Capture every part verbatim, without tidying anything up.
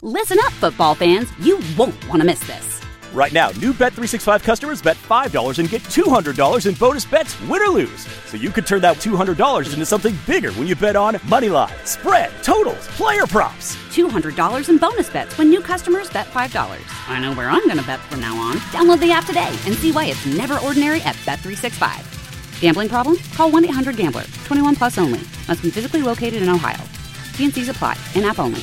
Listen up, football fans. You won't want to miss this. Right now, new Bet three sixty-five customers bet five dollars and get two hundred dollars in bonus bets, win or lose. So you could turn that two hundred dollars into something bigger when you bet on money line, spread, totals, player props. two hundred dollars in bonus bets when new customers bet five dollars. I know where I'm going to bet from now on. Download the app today and see why it's never ordinary at Bet three sixty-five. Gambling problem? Call one eight hundred gambler. twenty-one plus only. Must be physically located in Ohio. T and C's apply. In-app only.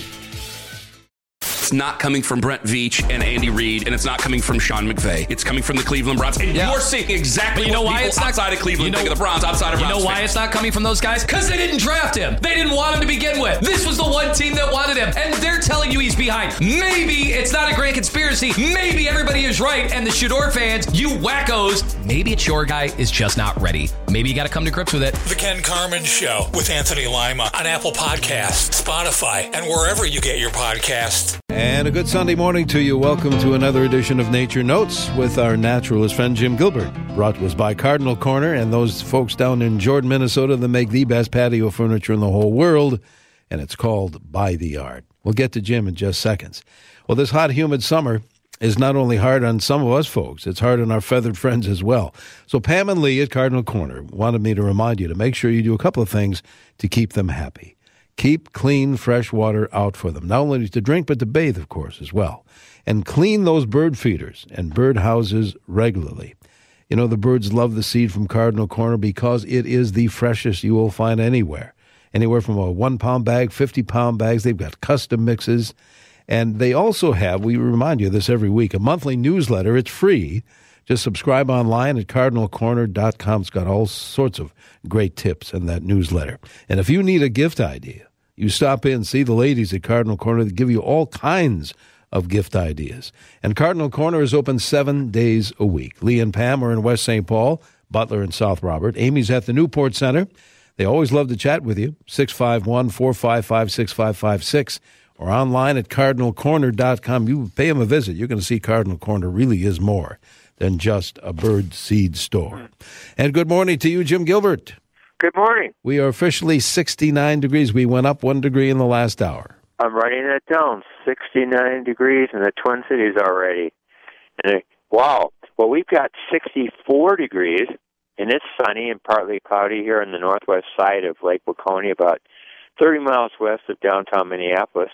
It's not coming from Brent Veach and Andy Reid, and it's not coming from Sean McVay. It's coming from the Cleveland Browns. And yeah. you're seeing exactly but you know what why people it's not, outside of Cleveland you know, think of the Browns, outside of You Browns know why fans. it's not coming from those guys? Because they didn't draft him. They didn't want him to begin with. This was the one team that wanted him, and they're telling you he's behind. Maybe it's not a great conspiracy. Maybe everybody is right, and the Shador fans, you wackos, maybe it's your guy is just not ready. Maybe you got to come to grips with it. The Ken Carman Show with Anthony Lima on Apple Podcasts, Spotify, and wherever you get your podcasts. And a good Sunday morning to you. Welcome to another edition of Nature Notes with our naturalist friend Jim Gilbert. Brought to us by Cardinal Corner and those folks down in Jordan, Minnesota that make the best patio furniture in the whole world, and it's called By the Yard. We'll get to Jim in just seconds. Well, this hot, humid summer is not only hard on some of us folks, it's hard on our feathered friends as well. So Pam and Lee at Cardinal Corner wanted me to remind you to make sure you do a couple of things to keep them happy. Keep clean, fresh water out for them, not only to drink, but to bathe, of course, as well. And clean those bird feeders and bird houses regularly. You know, the birds love the seed from Cardinal Corner because it is the freshest you will find anywhere. Anywhere from a one-pound bag, fifty-pound bags. They've got custom mixes. And they also have, we remind you of this every week, a monthly newsletter. It's free. Just subscribe online at cardinal corner dot com. It's got all sorts of great tips in that newsletter. And if you need a gift idea, you stop in, see the ladies at Cardinal Corner. They give you all kinds of gift ideas. And Cardinal Corner is open seven days a week. Lee and Pam are in West Saint Paul, Butler and South Robert. Amy's at the Newport Center. They always love to chat with you. six five one, four five five, six five five six or online at cardinal corner dot com. You pay them a visit. You're going to see Cardinal Corner really is more than just a bird seed store. And good morning to you, Jim Gilbert. Good morning. We are officially sixty-nine degrees. We went up one degree in the last hour. I'm writing that down. sixty-nine degrees in the Twin Cities already. And it, wow. Well, we've got sixty-four degrees, and it's sunny and partly cloudy here on the northwest side of Lake Waconia, about thirty miles west of downtown Minneapolis.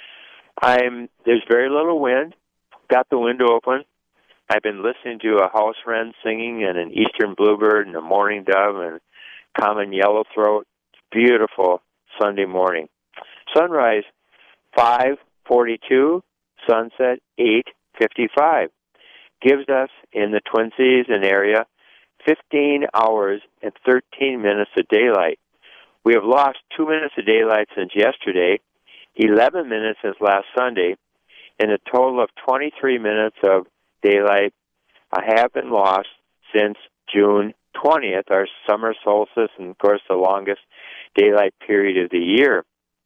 I'm There's very little wind. Got the window open. I've been listening to a house wren singing and an eastern bluebird and a mourning dove and common yellowthroat. Beautiful Sunday morning. Sunrise five forty-two, sunset eight fifty-five. Gives us in the Twin Cities and area fifteen hours and thirteen minutes of daylight. We have lost two minutes of daylight since yesterday, eleven minutes since last Sunday, and a total of twenty-three minutes of daylight have been lost since June twentieth, our summer solstice, and of course the longest daylight period of the year.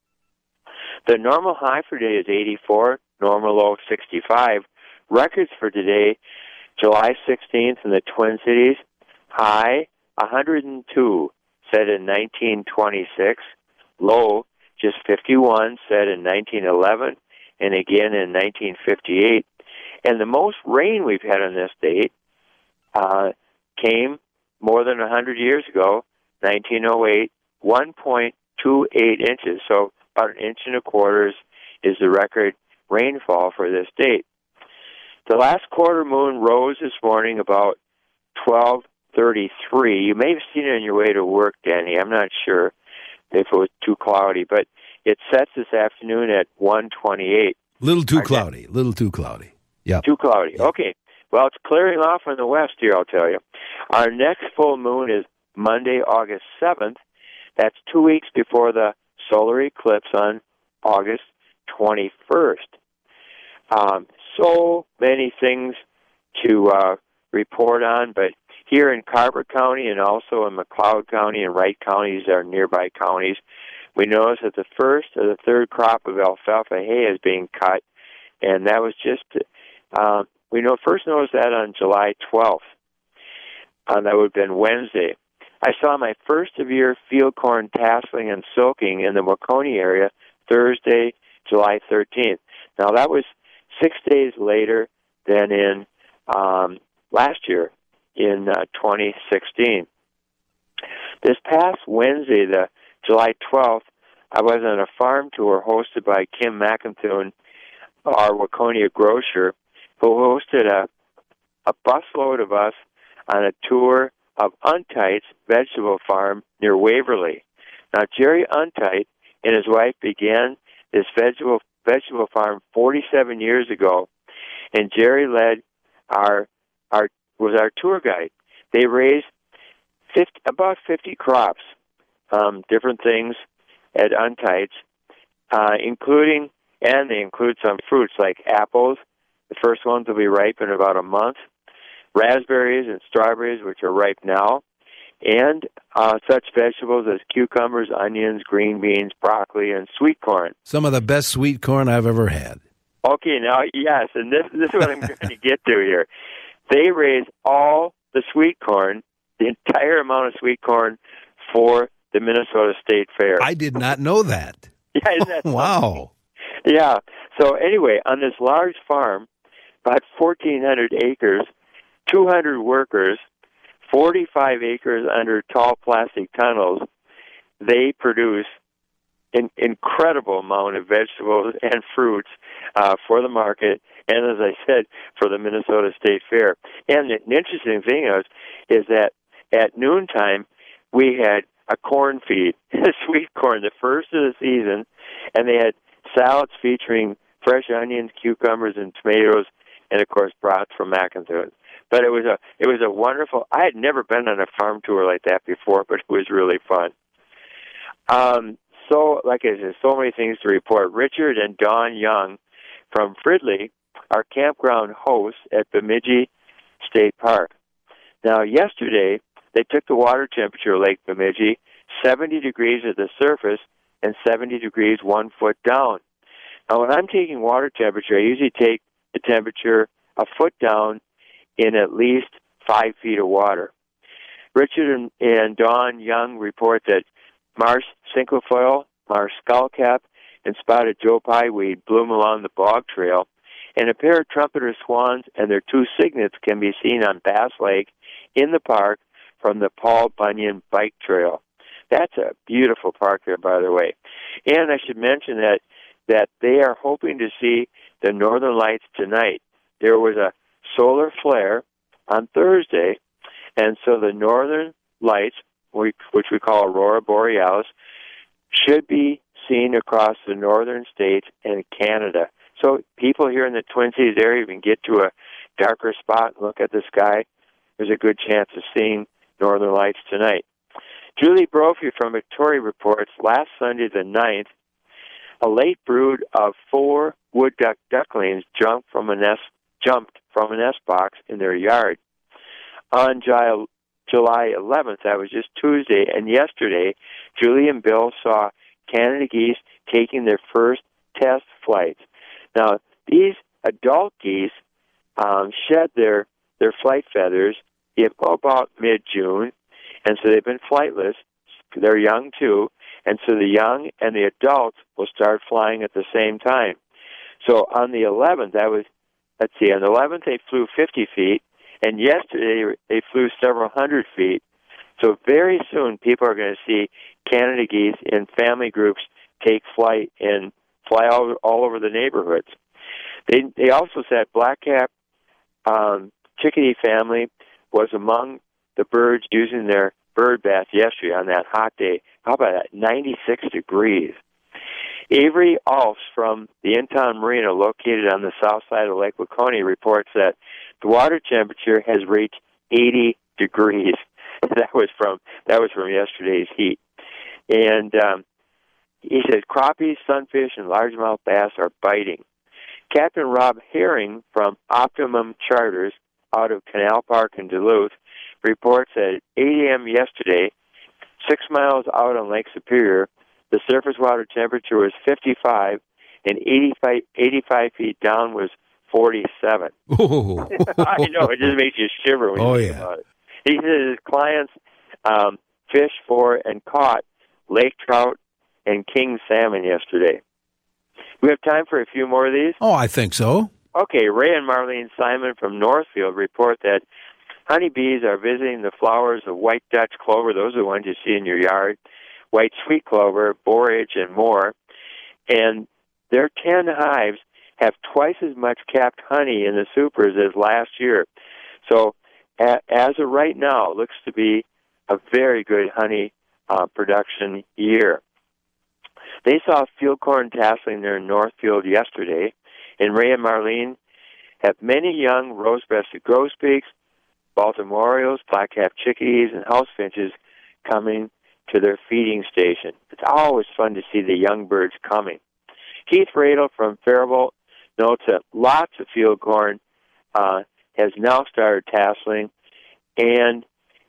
The normal high for today is eighty-four, normal low sixty-five. Records for today, July sixteenth in the Twin Cities, high one hundred two, set in nineteen twenty-six, low just fifty-one, set in nineteen eleven, and again in nineteen fifty-eight. And the most rain we've had on this date uh, came more than one hundred years ago, nineteen oh eight, one point two eight inches. So about an inch and a quarter is the record rainfall for this date. The last quarter moon rose this morning about twelve thirty-three. You may have seen it on your way to work, Danny. I'm not sure if it was too cloudy, but it sets this afternoon at one twenty-eight. Little too cloudy, little too cloudy. Yeah. Too cloudy. Yeah. Okay. Well, it's clearing off in the west here, I'll tell you. Our next full moon is Monday, August seventh. That's two weeks before the solar eclipse on August twenty-first. Um, so many things to uh, report on, but here in Carver County and also in McLeod County and Wright counties are nearby counties, we noticed that the first or the third crop of alfalfa hay is being cut, and that was just, uh, we know first noticed that on July twelfth. Uh, that would have been Wednesday. I saw my first of year field corn tasseling and soaking in the Waconia area Thursday, July thirteenth. Now, that was six days later than in um, last year, in uh, twenty sixteen. This past Wednesday, the July twelfth, I was on a farm tour hosted by Kim McIntyre, our Waconia grocer, who hosted a, a busload of us on a tour of Untight's vegetable farm near Waverly. Now, Jerry Untight and his wife began this vegetable vegetable farm forty-seven years ago, and Jerry led our our was our tour guide. They raised fifty, about fifty crops, um, different things at Untight's, uh, including, and they include some fruits like apples. The first ones will be ripe in about a month. Raspberries and strawberries, which are ripe now, and uh, such vegetables as cucumbers, onions, green beans, broccoli, and sweet corn. Some of the best sweet corn I've ever had. Okay, now, yes, and this, this is what I'm trying to get to here. They raise all the sweet corn, the entire amount of sweet corn, for the Minnesota State Fair. I did not know that. Yeah, isn't that wow. Yeah. So anyway, on this large farm, about fourteen hundred acres, two hundred workers, forty-five acres under tall plastic tunnels, they produce an incredible amount of vegetables and fruits uh, for the market, and as I said, for the Minnesota State Fair. And the interesting thing is, is that at noontime, we had a corn feed, sweet corn, the first of the season, and they had salads featuring fresh onions, cucumbers, and tomatoes, and of course, brats from McIntyre. But it was a it was a wonderful. I had never been on a farm tour like that before, but it was really fun. Um, so, like I said, so many things to report. Richard and Dawn Young from Fridley are campground hosts at Bemidji State Park. Now, yesterday, they took the water temperature of Lake Bemidji seventy degrees at the surface and seventy degrees one foot down. Now, when I'm taking water temperature, I usually take the temperature a foot down in at least five feet of water. Richard and, and Dawn Young report that marsh cinquefoil, marsh skullcap, and spotted Joe Pye weed bloom along the bog trail, and a pair of trumpeter swans and their two cygnets can be seen on Bass Lake in the park from the Paul Bunyan Bike Trail. That's a beautiful park there, by the way. And I should mention that that they are hoping to see the northern lights tonight. There was a solar flare on Thursday, and so the northern lights, which we call Aurora Borealis, should be seen across the northern states and Canada. So people here in the Twin Cities area can get to a darker spot and look at the sky. There's a good chance of seeing northern lights tonight. Julie Brophy from Victoria reports last Sunday the ninth, a late brood of four wood duck ducklings jumped from a nest jumped from a nest box in their yard. On July eleventh, that was just Tuesday, and yesterday, Julie and Bill saw Canada geese taking their first test flights. Now, these adult geese um, shed their, their flight feathers in about mid-June, and so they've been flightless. They're young, too, and so the young and the adults will start flying at the same time. So on the eleventh, that was, let's see, on the eleventh they flew fifty feet, and yesterday they flew several hundred feet. So very soon people are going to see Canada geese in family groups take flight and fly all, all over the neighborhoods. They they also said blackcap um, chickadee family was among the birds using their bird bath yesterday on that hot day. How about that? ninety-six degrees. Avery Alfs from the In-Town Marina, located on the south side of Lake Waconia, reports that the water temperature has reached eighty degrees. That was from that was from yesterday's heat. And um, he says crappies, sunfish, and largemouth bass are biting. Captain Rob Herring from Optimum Charters out of Canal Park in Duluth reports that at eight a.m. yesterday, six miles out on Lake Superior, the surface water temperature was fifty-five, and eighty-five, eighty-five feet down was forty-seven. I know, it just makes you shiver when oh, you think yeah. about it. He says his clients um, fished for and caught lake trout and king salmon yesterday. We have time for a few more of these? Oh, I think so. Okay, Ray and Marlene Simon from Northfield report that honeybees are visiting the flowers of white Dutch clover. Those are the ones you see in your yard. White sweet clover, borage, and more. And their ten hives have twice as much capped honey in the supers as last year. So a- as of right now, it looks to be a very good honey uh, production year. They saw field corn tasseling there in Northfield yesterday, and Ray and Marlene have many young rose-breasted grosbeaks, Baltimore Orioles, black-capped chickadees, and house finches coming to their feeding station. It's always fun to see the young birds coming. Keith Radel from Faribault notes that lots of field corn uh, has now started tasseling, and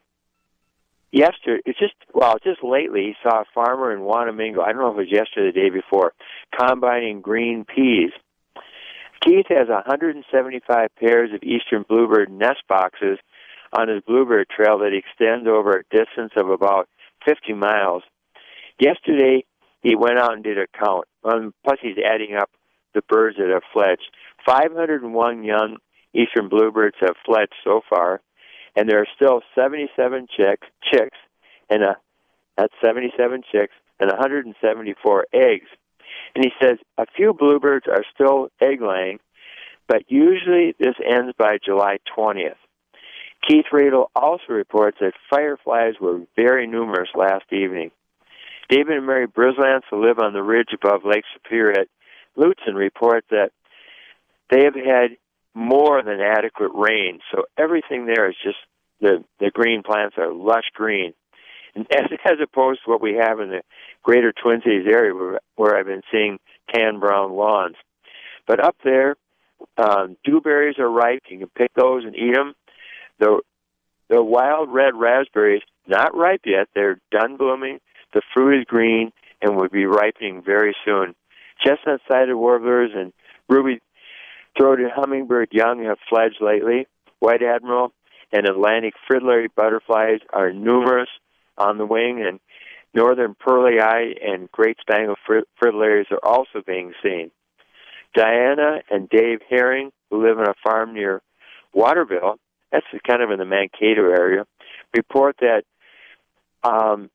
yesterday, it's just, well, just lately, he saw a farmer in Wanamingo, I don't know if it was yesterday or the day before, combining green peas. Keith has one hundred seventy-five pairs of eastern bluebird nest boxes on his bluebird trail that extends over a distance of about fifty miles. Yesterday, he went out and did a count. Um, plus, he's adding up the birds that have fledged. five hundred one young eastern bluebirds have fledged so far, and there are still seventy-seven chicks, chicks, and a, that's seventy-seven chicks, and one hundred seventy-four eggs. And he says a few bluebirds are still egg-laying, but usually this ends by July twentieth. Keith Radel also reports that fireflies were very numerous last evening. David and Mary Brislance, who live on the ridge above Lake Superior at Lutzen, report that they have had more than adequate rain, so everything there is just, the, the green plants are lush green. And as, as opposed to what we have in the greater Twin Cities area where, where I've been seeing tan brown lawns. But up there, um, dewberries are ripe. You can pick those and eat them. The, the wild red raspberries, not ripe yet. They're done blooming. The fruit is green and will be ripening very soon. Chestnut-sided warblers and ruby-throated hummingbird young have fledged lately. White admiral and Atlantic fritillary butterflies are numerous on the wing, and northern pearly-eye and great spangled fritillaries are also being seen. Diana and Dave Herring, who live on a farm near Waterville, that's kind of in the Mankato area, report that um,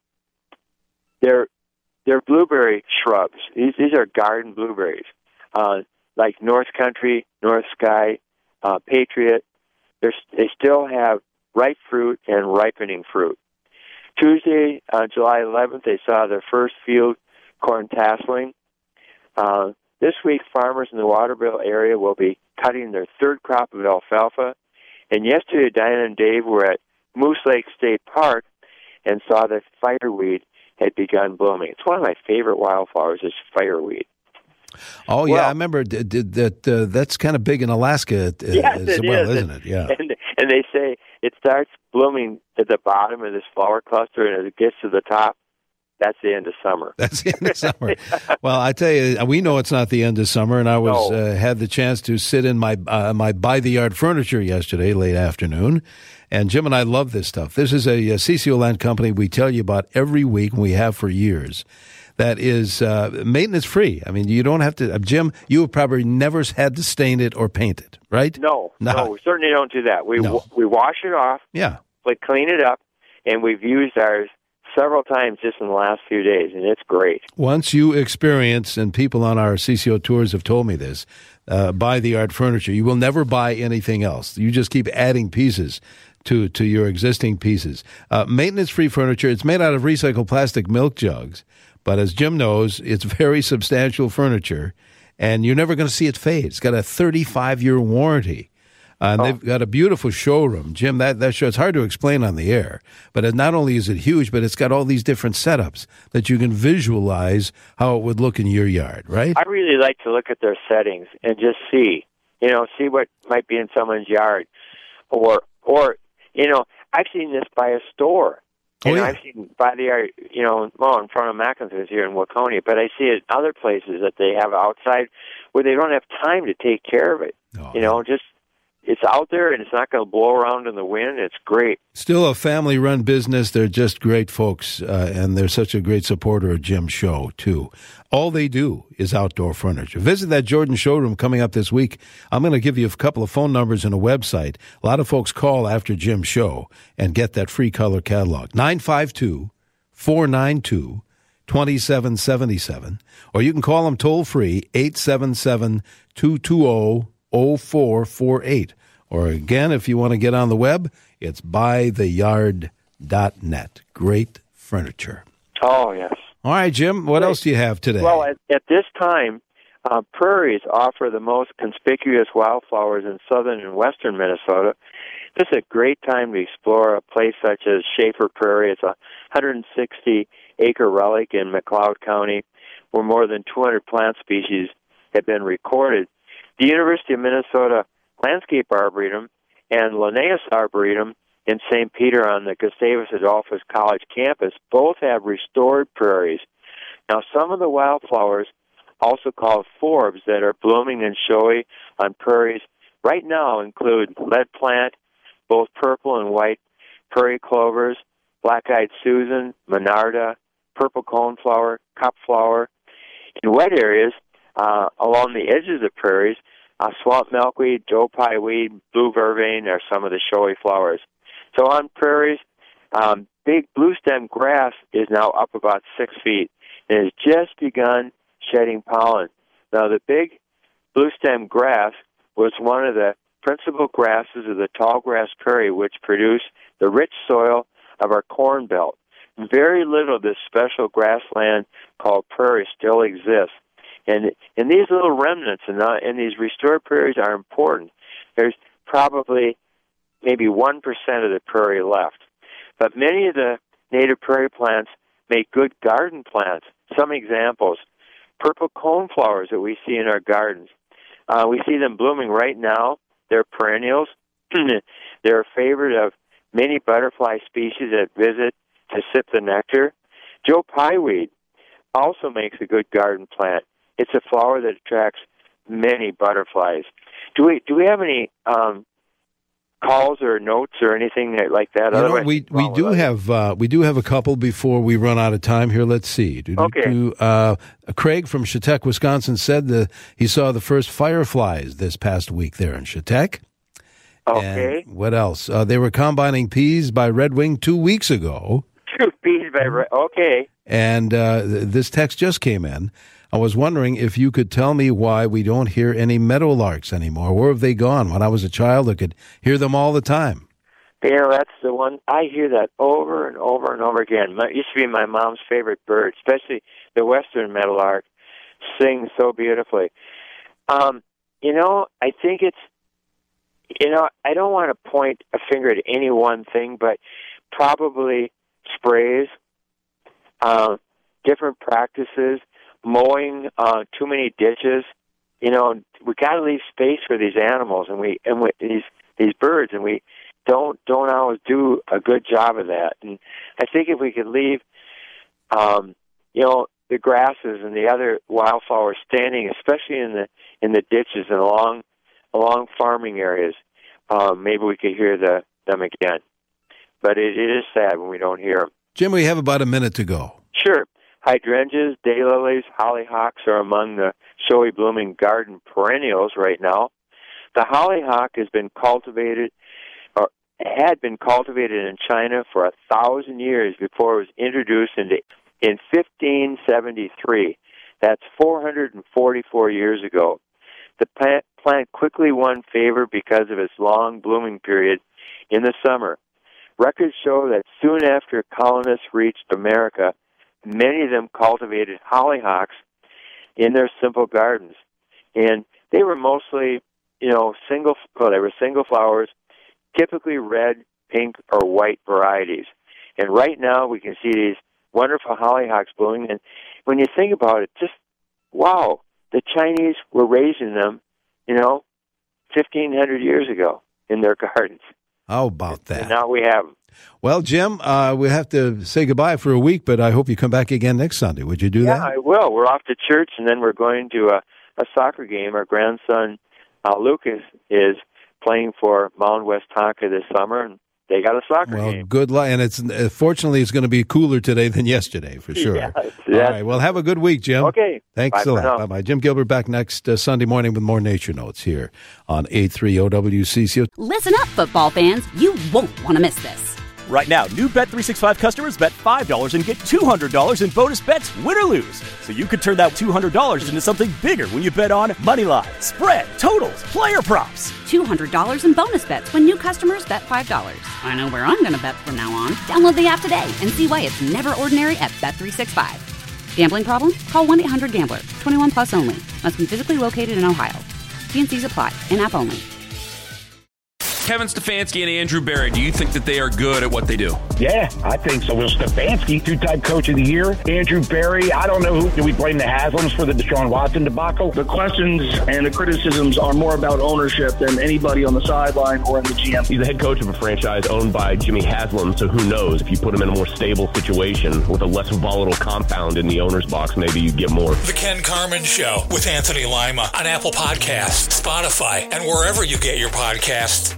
they're, they're blueberry shrubs. These, these are garden blueberries, uh, like North Country, North Sky, uh, Patriot. They're, they still have ripe fruit and ripening fruit. Tuesday, uh, July eleventh, they saw their first field corn tasseling. Uh, this week, farmers in the Waterville area will be cutting their third crop of alfalfa. And yesterday, Diana and Dave were at Moose Lake State Park and saw that fireweed had begun blooming. It's one of my favorite wildflowers is fireweed. Oh, yeah, well, I remember d- d- that. Uh, that's kind of big in Alaska uh, yes, as it well, is. isn't it? Yeah. And, and they say it starts blooming at the bottom of this flower cluster, and as it gets to the top, that's the end of summer. That's the end of summer. Well, I tell you, we know it's not the end of summer, and I was no. uh, had the chance to sit in my uh, my by the yard furniture yesterday, late afternoon, and Jim and I love this stuff. This is a, a C C O Land company we tell you about every week, and we have for years. That is uh, maintenance free. I mean, you don't have to. Uh, Jim, you have probably never had to stain it or paint it, right? No, no, no we certainly don't do that. We no. w- we wash it off. Yeah, like clean it up, and we've used ours several times just in the last few days, and it's great. Once you experience, and people on our C C O tours have told me this, uh, buy the art furniture, you will never buy anything else. You just keep adding pieces to to your existing pieces. Uh, maintenance-free furniture, it's made out of recycled plastic milk jugs, but as Jim knows, it's very substantial furniture, and you're never going to see it fade. It's got a thirty-five year warranty. Uh, and oh. They've got a beautiful showroom. Jim, that, that show, it's hard to explain on the air, but it, not only is it huge, but it's got all these different setups that you can visualize how it would look in your yard, right? I really like to look at their settings and just see, you know, see what might be in someone's yard. Or, or you know, I've seen this by a store. Oh, and yeah. I've seen by the yard, you know, well, in front of McIntyre's here in Waconia, but I see it in other places that they have outside where they don't have time to take care of it. Oh, you know, just... it's out there and it's not going to blow around in the wind. It's great. Still a family-run business. They're just great folks, uh, and they're such a great supporter of Jim's show, too. All they do is outdoor furniture. Visit that Jordan showroom coming up this week. I'm going to give you a couple of phone numbers and a website. A lot of folks call after Jim's show and get that free color catalog. nine five two, four nine two, two seven seven seven. Or you can call them toll-free, eight seven seven, two two zero, zero four four eight. Or again, if you want to get on the web, it's buy the yard dot net. Great furniture. Oh, yes. All right, Jim, what Great. else do you have today? Well, at, at this time, uh, prairies offer the most conspicuous wildflowers in southern and western Minnesota. This is a great time to explore a place such as Schaefer Prairie. It's a one hundred sixty acre relic in McLeod County where more than two hundred plant species have been recorded. The University of Minnesota Landscape Arboretum and Linnaeus Arboretum in Saint Peter on the Gustavus Adolphus College campus both have restored prairies. Now, some of the wildflowers, also called forbs, that are blooming and showy on prairies right now include lead plant, both purple and white, prairie clovers, black-eyed Susan, monarda, purple coneflower, cup flower. In wet areas, uh, along the edges of prairies, uh, swamp milkweed, Joe Pye weed, blue vervain are some of the showy flowers. So on prairies, um, big blue stem grass is now up about six feet and has just begun shedding pollen. Now, the big blue stem grass was one of the principal grasses of the tall grass prairie, which produce the rich soil of our corn belt. Very little of this special grassland called prairie still exists. And, and these little remnants and, uh, and these restored prairies are important. There's probably maybe one percent of the prairie left. But many of the native prairie plants make good garden plants. Some examples, purple coneflowers that we see in our gardens. Uh, we see them blooming right now. They're perennials. They're a favorite of many butterfly species that visit to sip the nectar. Joe Pye weed also makes a good garden plant. It's a flower that attracts many butterflies. Do we do we have any um, calls or notes or anything like that? You know, we we do have uh, we do have a couple before we run out of time here. Let's see. Do, okay. Do, uh, Craig from Chautauqua, Wisconsin, said that he saw the first fireflies this past week there in Chautauqua. Okay. And what else? Uh, they were combining peas by Red Wing two weeks ago. Two peas by Red. Okay. And uh, th- this text just came in. I was wondering if you could tell me why we don't hear any meadowlarks anymore. Where have they gone? When I was a child, I could hear them all the time. You know, that's the one. I hear that over and over and over again. It used to be my mom's favorite bird, especially the western meadowlark. Sings so beautifully. Um, you know, I think it's, you know, I don't want to point a finger at any one thing, but probably sprays, uh, different practices, mowing uh, too many ditches. You know, we got to leave space for these animals and we and we, these these birds, and we don't don't always do a good job of that. And I think if we could leave, um, you know, the grasses and the other wildflowers standing, especially in the in the ditches and along along farming areas, um, maybe we could hear the them again. But it, it is sad when we don't hear them. Jim, we have about a minute to go. Sure. Hydrangeas, daylilies, hollyhocks are among the showy blooming garden perennials right now. The hollyhock has been cultivated, or had been cultivated in China for a thousand years before it was introduced into in fifteen seventy-three. That's four hundred forty-four years ago. The plant, plant quickly won favor because of its long blooming period in the summer. Records show that soon after colonists reached America, many of them cultivated hollyhocks in their simple gardens. And they were mostly, you know, single, well, they were single flowers, typically red, pink, or white varieties. And right now we can see these wonderful hollyhocks blooming. And when you think about it, just, wow, the Chinese were raising them, you know, fifteen hundred years ago in their gardens. How about that? And now we have them. Well, Jim, uh, we have to say goodbye for a week, but I hope you come back again next Sunday. Would you do yeah, that? Yeah, I will. We're off to church, and then we're going to a, a soccer game. Our grandson, uh, Lucas, is playing for Mound West Tonka this summer, and they got a soccer well, game. good luck. And it's uh, fortunately, it's going to be cooler today than yesterday, for sure. Yes, All yes. right. Well, have a good week, Jim. Okay. Thanks Bye a for lot. now. Bye-bye. Jim Gilbert back next uh, Sunday morning with more Nature Notes here on eight thirty O W C C O. Listen up, football fans. You won't want to miss this. Right now, new Bet three sixty-five customers bet five dollars and get two hundred dollars in bonus bets, win or lose. So you could turn that two hundred dollars into something bigger when you bet on money line, spread, totals, player props. two hundred dollars in bonus bets when new customers bet five dollars. I know where I'm going to bet from now on. Download the app today and see why it's never ordinary at Bet three sixty-five. Gambling problem? Call one eight hundred gambler. twenty-one plus only. Must be physically located in Ohio. T and C's apply. In-app only. Kevin Stefanski and Andrew Berry, do you think that they are good at what they do? Yeah, I think so. Will Stefanski, two-time coach of the year. Andrew Berry, I don't know who. Do we blame the Haslams for the Deshaun Watson debacle? The questions and the criticisms are more about ownership than anybody on the sideline or in the G M. He's the head coach of a franchise owned by Jimmy Haslam, so who knows? If you put him in a more stable situation with a less volatile compound in the owner's box, maybe you get more. The Ken Carman Show with Anthony Lima on Apple Podcasts, Spotify, and wherever you get your podcasts.